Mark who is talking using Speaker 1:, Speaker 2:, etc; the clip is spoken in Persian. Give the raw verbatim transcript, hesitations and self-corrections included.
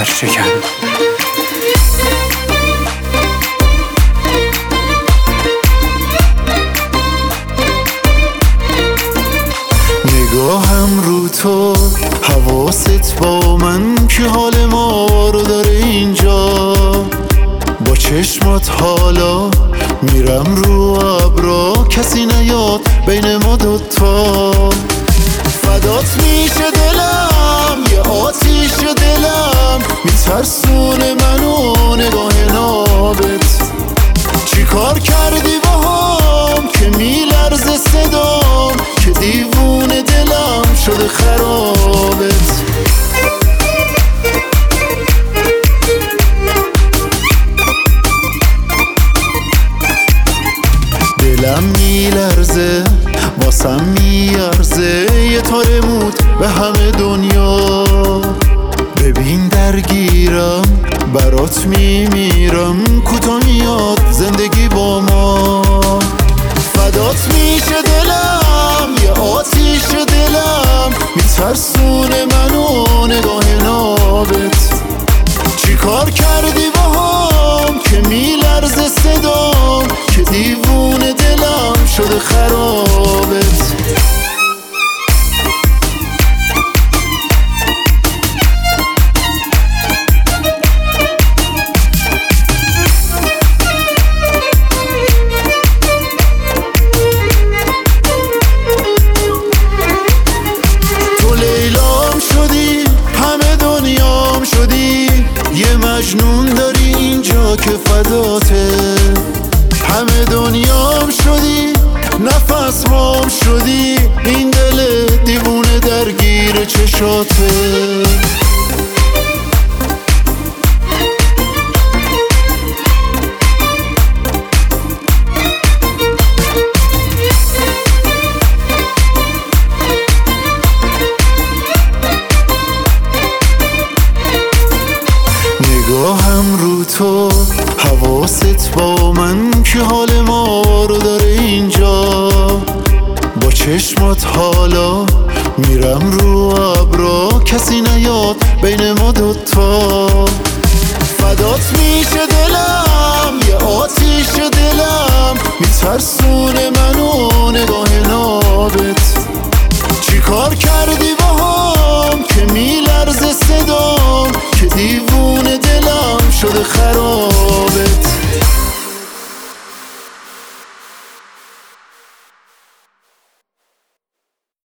Speaker 1: جگر شکن.
Speaker 2: نگاهم رو تو، حواست با من که حال ما رو داره اینجا. با چشمات حالا میرم رو ابرا، کسی نیاد بین ما دوتا. فدات میشه دلم، یه آتیش دلم میترسونه منو نگاه نابت. چی کار کردی باهام که میلرزه صدام، که دیوونه دلم شده خرابت. دلم میلرزه واسم میارزه، یه تاره موت به همه دنیا. ببین درگیرم برات میمیرم، کوتا میاد زندگی با ما. فدات میشه دلم، یه آتیش دلم میترسونه منو نگاه نابت. چی کار کردی باهام که میلرزه صدام، که دیوونه دلم شده خرابت. تو لیلام شدی، همه دنیام شدی، یه مجنون داری اینجا که فداته. همه دنیام شدی، نفس مام شدی، این دل دیوونه درگیر چشاته. نگاهم رو تو، حواست با من که حال ما رو داره اینجا. با چشمات حالا میرم رو ابرا، کسی نیاد بین ما دوتا. فدات میشه دلم، یه آتیش دلم میترسونه منو نگاه نابت. چی کار کردی باهام که میلرزه صدام، که دیوونه دلم شده خرابت.